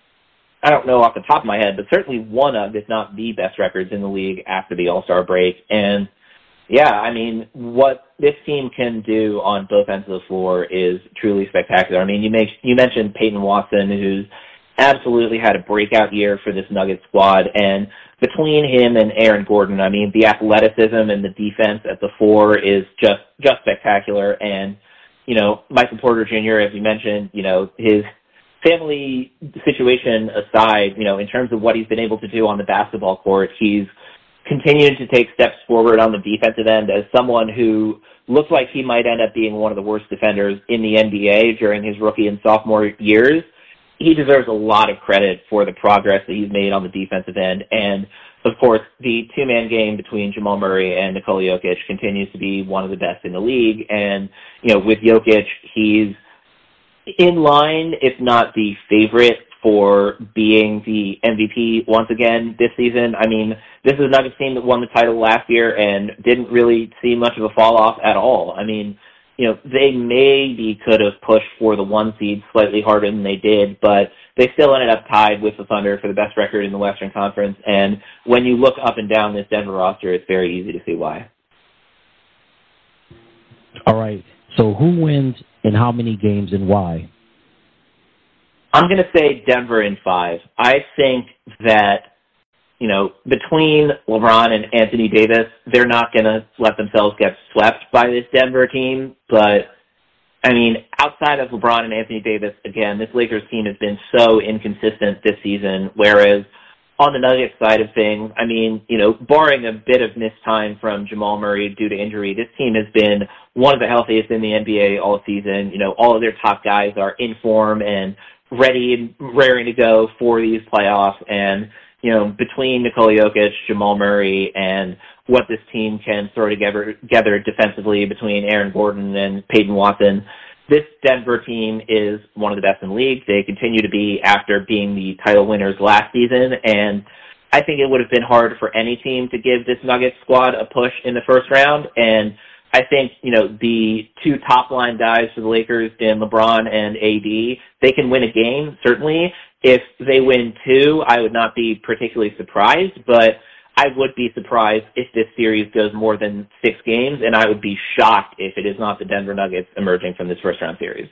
I don't know off the top of my head, but certainly one of, if not the best records in the league after the All-Star break. And yeah, I mean, what this team can do on both ends of the floor is truly spectacular. I mean, you mentioned Peyton Watson, who's absolutely had a breakout year for this Nuggets squad, and between him and Aaron Gordon, I mean, the athleticism and the defense at the 4 is just spectacular. And, Michael Porter Jr., as you mentioned, his family situation aside, in terms of what he's been able to do on the basketball court, he's continued to take steps forward on the defensive end as someone who looks like he might end up being one of the worst defenders in the NBA during his rookie and sophomore years. He deserves a lot of credit for the progress that he's made on the defensive end. And, of course, the two-man game between Jamal Murray and Nikola Jokic continues to be one of the best in the league. And, with Jokic, he's in line, if not the favorite, for being the MVP once again this season. I mean, this is a Nuggets team that won the title last year and didn't really see much of a fall-off at all. I mean, they maybe could have pushed for the 1 seed slightly harder than they did, but they still ended up tied with the Thunder for the best record in the Western Conference. And when you look up and down this Denver roster, it's very easy to see why. All right. So who wins in how many games and why? I'm going to say Denver in 5. I think that, between LeBron and Anthony Davis, they're not going to let themselves get swept by this Denver team. But, I mean, outside of LeBron and Anthony Davis, again, this Lakers team has been so inconsistent this season, whereas on the Nuggets side of things, I mean, barring a bit of missed time from Jamal Murray due to injury, this team has been one of the healthiest in the NBA all season. All of their top guys are in form and ready and raring to go for these playoffs. And, between Nikola Jokic, Jamal Murray, and what this team can throw together defensively between Aaron Gordon and Peyton Watson, this Denver team is one of the best in the league. They continue to be after being the title winners last season. And I think it would have been hard for any team to give this Nuggets squad a push in the first round. And I think, the 2 top-line guys for the Lakers in LeBron and AD, they can win a game, certainly. If they win 2, I would not be particularly surprised, but I would be surprised if this series goes more than 6 games, and I would be shocked if it is not the Denver Nuggets emerging from this first-round series.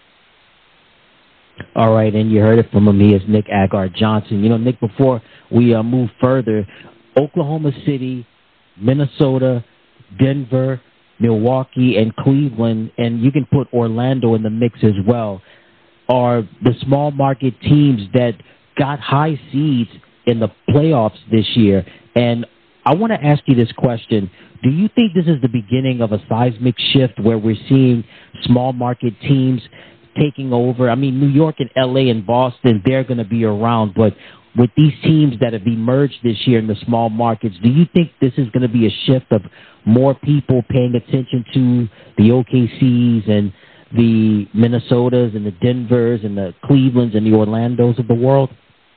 All right, and you heard it from Amia's Nick Agar-Johnson. Nick, before we move further, Oklahoma City, Minnesota, Denver, Milwaukee, and Cleveland, and you can put Orlando in the mix as well, are the small market teams that got high seeds in the playoffs this year. And I want to ask you this question. Do you think this is the beginning of a seismic shift where we're seeing small market teams taking over? I mean, New York and LA and Boston, they're going to be around, but with these teams that have emerged this year in the small markets, do you think this is going to be a shift of more people paying attention to the OKCs and the Minnesotas and the Denvers and the Clevelands and the Orlandos of the world?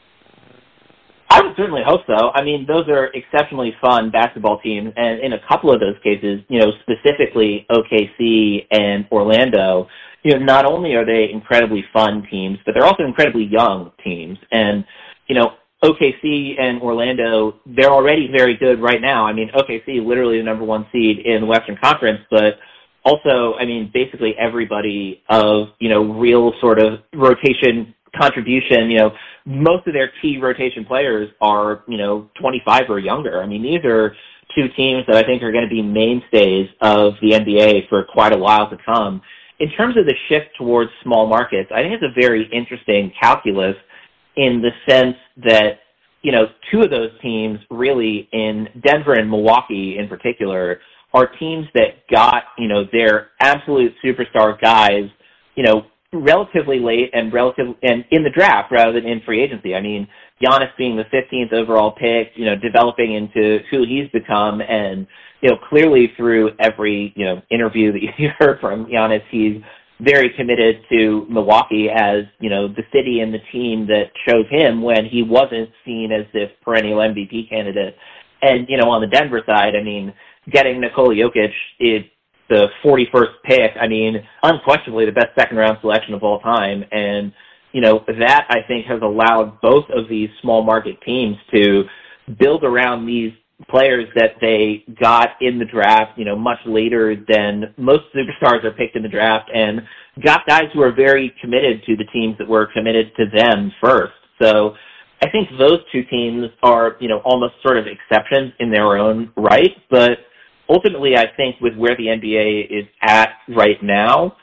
I would certainly hope so. I mean, those are exceptionally fun basketball teams, and in a couple of those cases, specifically OKC and Orlando, not only are they incredibly fun teams, but they're also incredibly young teams. And, OKC and Orlando, they're already very good right now. I mean, OKC literally the number 1 seed in the Western Conference, but also, I mean, basically everybody of, real sort of rotation contribution, most of their key rotation players are, 25 or younger. I mean, these are 2 teams that I think are going to be mainstays of the NBA for quite a while to come. In terms of the shift towards small markets, I think it's a very interesting calculus in the sense that, 2 of those teams really in Denver and Milwaukee in particular are teams that got, their absolute superstar guys, relatively late and in the draft rather than in free agency. I mean, Giannis being the 15th overall pick, developing into who he's become, and, clearly through every, interview that you heard from Giannis, he's very committed to Milwaukee as, the city and the team that chose him when he wasn't seen as this perennial MVP candidate. And, on the Denver side, I mean, getting Nikola Jokic is the 41st pick. I mean, unquestionably the best second-round selection of all time. And, that, I think, has allowed both of these small market teams to build around these players that they got in the draft, much later than most superstars are picked in the draft, and got guys who are very committed to the teams that were committed to them first. So I think those 2 teams are, almost sort of exceptions in their own right. But ultimately, I think with where the NBA is at right now,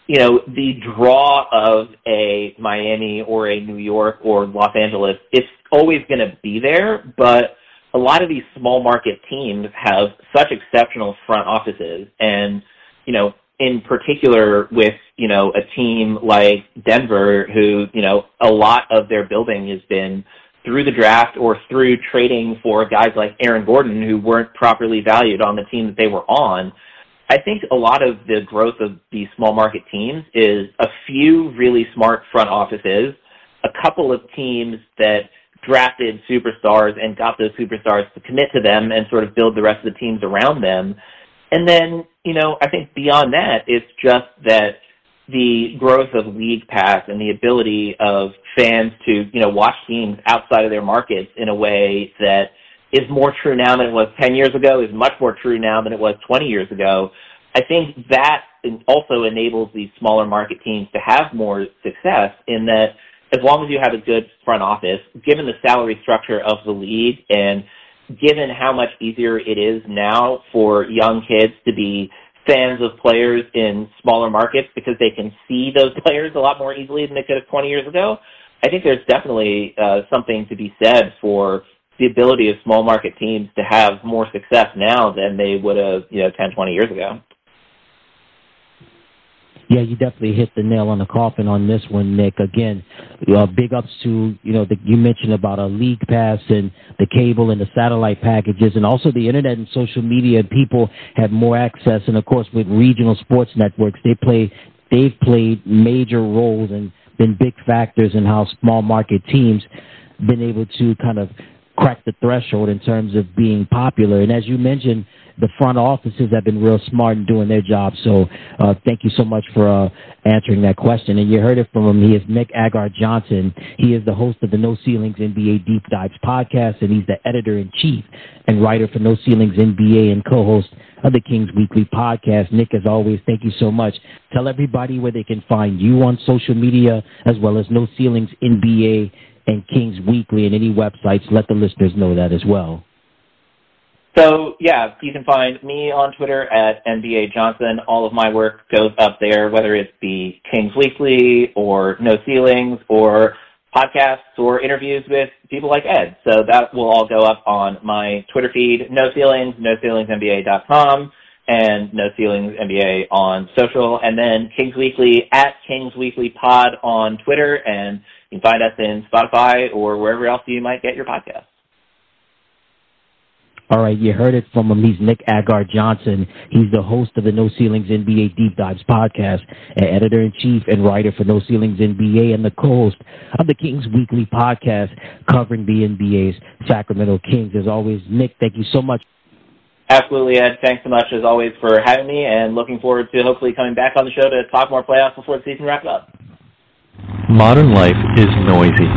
the draw of a Miami or a New York or Los Angeles, it's always going to be there, but a lot of these small market teams have such exceptional front offices, and, in particular with, a team like Denver who, a lot of their building has been through the draft or through trading for guys like Aaron Gordon who weren't properly valued on the team that they were on. I think a lot of the growth of these small market teams is a few really smart front offices, a couple of teams that drafted superstars and got those superstars to commit to them and sort of build the rest of the teams around them. And then, I think beyond that, it's just that the growth of League Pass and the ability of fans to, watch teams outside of their markets in a way that is more true now than it was 10 years ago, is much more true now than it was 20 years ago. I think that also enables these smaller market teams to have more success in that as long as you have a good front office, given the salary structure of the league and given how much easier it is now for young kids to be fans of players in smaller markets because they can see those players a lot more easily than they could have 20 years ago, I think there's definitely something to be said for the ability of small market teams to have more success now than they would have, 10, 20 years ago. Yeah, you definitely hit the nail on the coffin on this one, Nick. Again, big ups to, you mentioned about a League Pass and the cable and the satellite packages and also the internet and social media. People have more access. And, of course, with regional sports networks, they've played major roles and been big factors in how small market teams been able to kind of crack the threshold in terms of being popular. And as you mentioned, the front offices have been real smart in doing their job. So thank you so much for answering that question. And you heard it from him. He is Nick Agar-Johnson. He is the host of the No Ceilings NBA Deep Dives podcast, and he's the editor-in-chief and writer for No Ceilings NBA and co-host of the Kings Weekly podcast. Nick, as always, thank you so much. Tell everybody where they can find you on social media as well as No Ceilings NBA and Kings Weekly and any websites. Let the listeners know that as well. So, yeah, you can find me on Twitter at NBA Johnson. All of my work goes up there, whether it be Kings Weekly or No Ceilings or podcasts or interviews with people like Ed. So that will all go up on my Twitter feed, No Ceilings, NoCeilingsNBA.com, and No Ceilings NBA on social. And then Kings Weekly at Kings Weekly Pod on Twitter, and you can find us in Spotify or wherever else you might get your podcasts. All right, you heard it from him. He's Nick Agar-Johnson. He's the host of the No Ceilings NBA Deep Dives podcast, and editor-in-chief and writer for No Ceilings NBA, and the co-host of the Kings Weekly podcast covering the NBA's Sacramento Kings. As always, Nick, thank you so much. Absolutely, Ed. Thanks so much, as always, for having me, and looking forward to hopefully coming back on the show to talk more playoffs before the season wraps up. Modern life is noisy.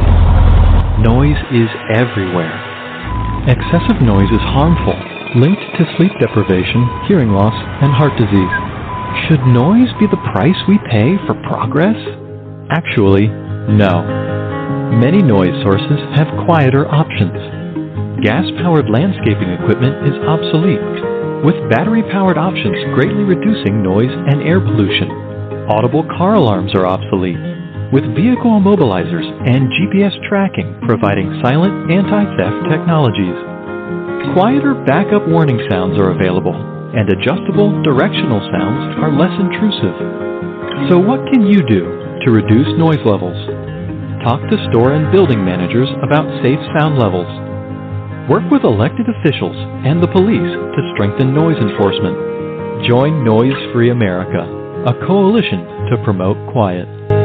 Noise is everywhere. Excessive noise is harmful, linked to sleep deprivation, hearing loss, and heart disease. Should noise be the price we pay for progress? Actually, no. Many noise sources have quieter options. Gas-powered landscaping equipment is obsolete, with battery-powered options greatly reducing noise and air pollution. Audible car alarms are obsolete, with vehicle immobilizers and GPS tracking providing silent anti-theft technologies. Quieter backup warning sounds are available, and adjustable directional sounds are less intrusive. So what can you do to reduce noise levels? Talk to store and building managers about safe sound levels. Work with elected officials and the police to strengthen noise enforcement. Join Noise Free America, a coalition to promote quiet.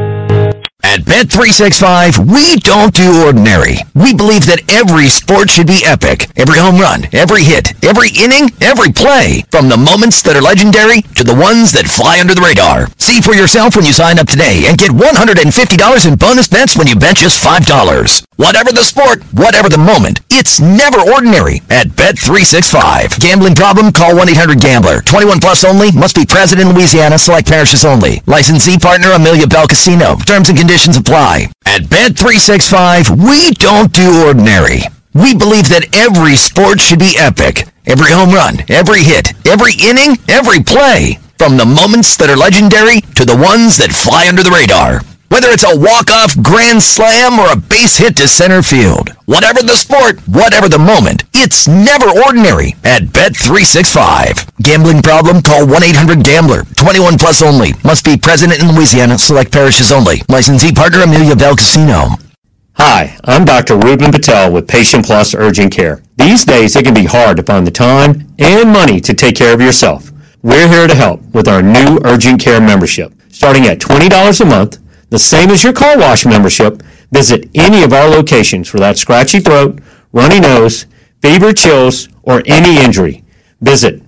At Bet365, we don't do ordinary. We believe that every sport should be epic. Every home run, every hit, every inning, every play. From the moments that are legendary to the ones that fly under the radar. See for yourself when you sign up today and get $150 in bonus bets when you bet just $5. Whatever the sport, whatever the moment, it's never ordinary at Bet365. Gambling problem? Call 1-800-GAMBLER. 21 plus only. Must be present in Louisiana. Select parishes only. Licensee partner Amelia Bell Casino. Terms and conditions apply. At Bet365, we don't do ordinary. We believe that every sport should be epic. Every home run, every hit, every inning, every play. From the moments that are legendary to the ones that fly under the radar. Whether it's a walk-off grand slam or a base hit to center field. Whatever the sport, whatever the moment, it's never ordinary at Bet365. Gambling problem? Call 1-800-GAMBLER. 21 plus only. Must be present in Louisiana. Select parishes only. Licensee partner Amelia Bell Casino. Hi, I'm Dr. Ruben Patel with Patient Plus Urgent Care. These days it can be hard to find the time and money to take care of yourself. We're here to help with our new Urgent Care membership. Starting at $20 a month, the same as your car wash membership, visit any of our locations for that scratchy throat, runny nose, fever, chills, or any injury. Visit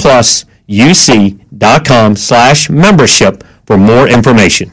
patientplusuc.com/membership for more information.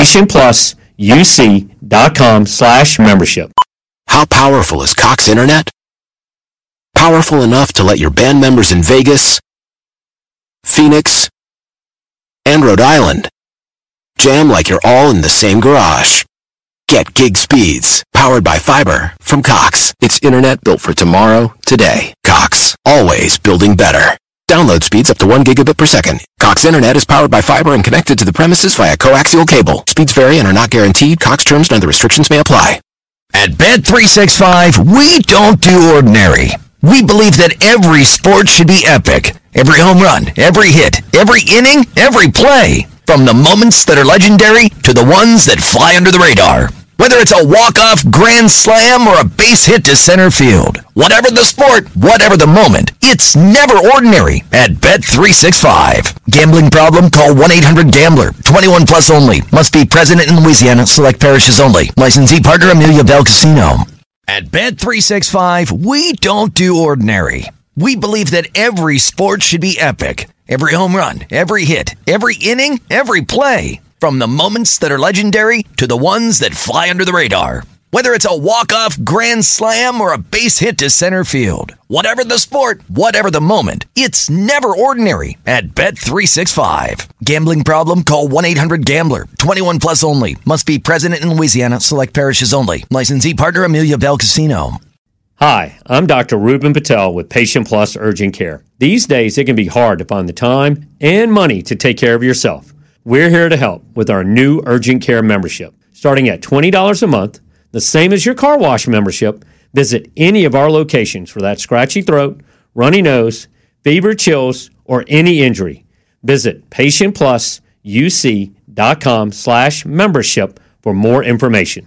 patientplusuc.com/membership. How powerful is Cox Internet? Powerful enough to let your band members in Vegas, Phoenix, and Rhode Island jam like you're all in the same garage. Get gig speeds, powered by fiber from Cox. It's internet built for tomorrow, today. Cox, always building better. Download speeds up to 1 gigabit per second. Cox Internet is powered by fiber and connected to the premises via coaxial cable. Speeds vary and are not guaranteed. Cox terms and other restrictions may apply. At Bet365, we don't do ordinary. We believe that every sport should be epic. Every home run, every hit, every inning, every play. From the moments that are legendary to the ones that fly under the radar. Whether it's a walk-off grand slam or a base hit to center field. Whatever the sport, whatever the moment, it's never ordinary at Bet365. Gambling problem? Call 1-800-GAMBLER. 21 plus only. Must be present in Louisiana. Select parishes only. Licensee partner Amelia Bell Casino. At Bet365, we don't do ordinary. We believe that every sport should be epic. Every home run, every hit, every inning, every play. From the moments that are legendary to the ones that fly under the radar. Whether it's a walk-off grand slam or a base hit to center field. Whatever the sport, whatever the moment, it's never ordinary at Bet365. Gambling problem? Call 1-800-GAMBLER. 21 plus only. Must be present in Louisiana. Select parishes only. Licensee partner Amelia Bell Casino. Hi, I'm Dr. Ruben Patel with Patient Plus Urgent Care. These days it can be hard to find the time and money to take care of yourself. We're here to help with our new Urgent Care membership. Starting at $20 a month, the same as your car wash membership, visit any of our locations for that scratchy throat, runny nose, fever, chills, or any injury. Visit patientplusuc.com/membership for more information.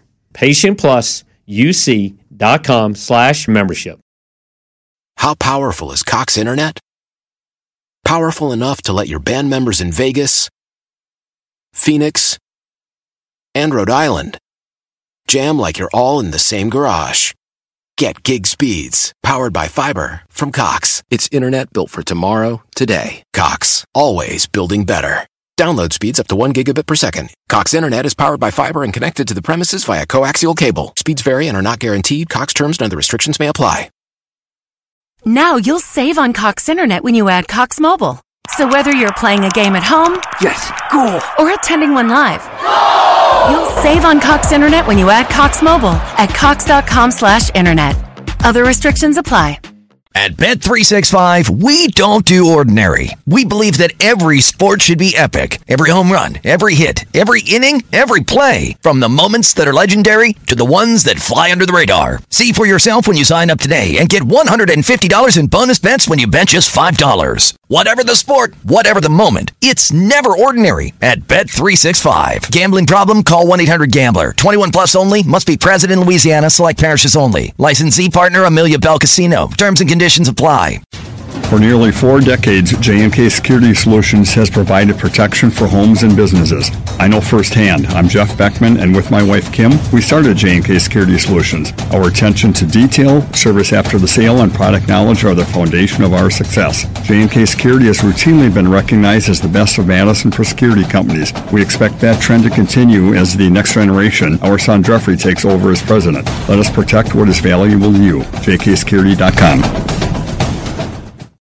patientplusuc.com/membership. How powerful is Cox Internet? Powerful enough to let your band members in Vegas, Phoenix, and Rhode Island jam like you're all in the same garage. Get gig speeds, powered by fiber from Cox. It's internet built for tomorrow, today. Cox, always building better. Download speeds up to 1 gigabit per second. Cox Internet is powered by fiber and connected to the premises via coaxial cable. Speeds vary and are not guaranteed. Cox terms and other restrictions may apply. Now you'll save on Cox Internet when you add Cox Mobile. So whether you're playing a game at home, yes, cool, or attending one live, you'll save on Cox Internet when you add Cox Mobile at cox.com/internet. Other restrictions apply. At Bet365, we don't do ordinary. We believe that every sport should be epic. Every home run, every hit, every inning, every play. From the moments that are legendary to the ones that fly under the radar. See for yourself when you sign up today and get $150 in bonus bets when you bet just $5. Whatever the sport, whatever the moment, it's never ordinary at Bet365. Gambling problem? Call 1-800-GAMBLER. 21 plus only. Must be present in Louisiana. Select parishes only. Licensee partner Amelia Bell Casino. Terms and conditions apply. For nearly 4 decades, J&K Security Solutions has provided protection for homes and businesses. I know firsthand. I'm Jeff Beckman, and with my wife Kim, we started J&K Security Solutions. Our attention to detail, service after the sale, and product knowledge are the foundation of our success. J&K Security has routinely been recognized as the best of Madison for security companies. We expect that trend to continue as the next generation, our son Jeffrey, takes over as president. Let us protect what is valuable to you. jksecurity.com.